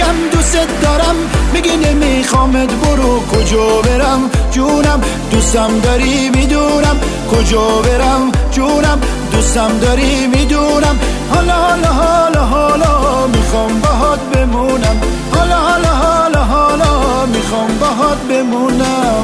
دلم دوست دارم، میگی نمیخوامت برو، کجا برم جونم دوستم داری میدونم، کجا برم جونم دوستم داری میدونم. حالا حالا حالا حالا میخوام باهات بمونم، حالا حالا حالا حالا میخوام باهات بمونم.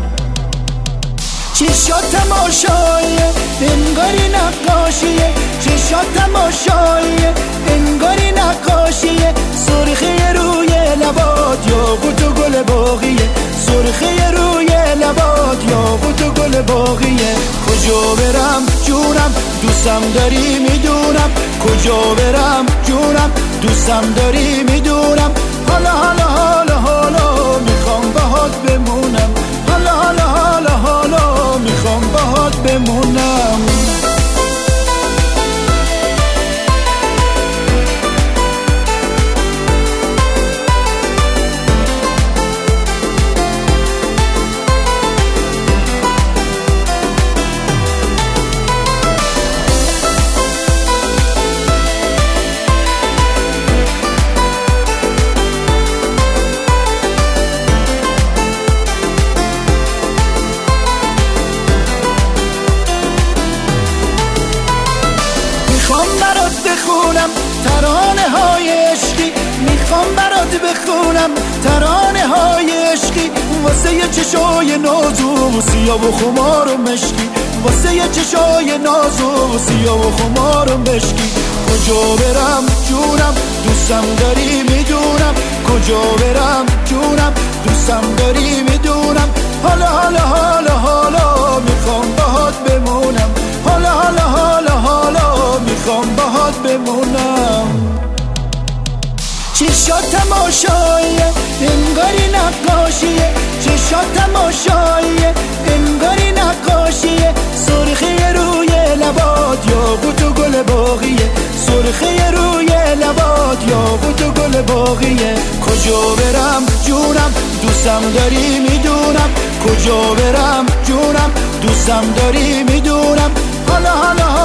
چشات تماشاییه انگاری نقاشیه، چشات تماشاییه انگاری نقاشیه، سرخه روی لبات یاقوت و گل باقیه، سرخه روی لبات یاقوت و گل باقیه. کجا برم جونم دوستم داری میدونم، کجا برم جونم دوستم داری میدونم. حالا حالا حالا حالا میخوام باهات بمونم، حالا حالا حالا حالا میخوام باهات بمونم. میخوام برات بخونم ترانه های عشقی، میخوام برات بخونم ترانه های عشقی، واسه چشای نازو سیاه و خمار و مشکی، واسه چشای نازو سیاه و خمار و مشکی. کجا برم جونم دوستم داری میدونم، کجا برم جونم دوستم داری میدونم. حالا حالا حالا حالا میخوام باهات بمونم، حالا حالا حالا حالا میخوام باهات بمونم. چشات تماشاییه انگاری نقاشیه، چشات تماشاییه انگاری نقاشیه، سرخه روی لبات یاقوت و گل باقیه، سرخه روی لبات یاقوت و گل باقیه. کجا برم جونم دوستم داری میدونم، کجا برم جونم دوستم داری میدونم. حالا حالا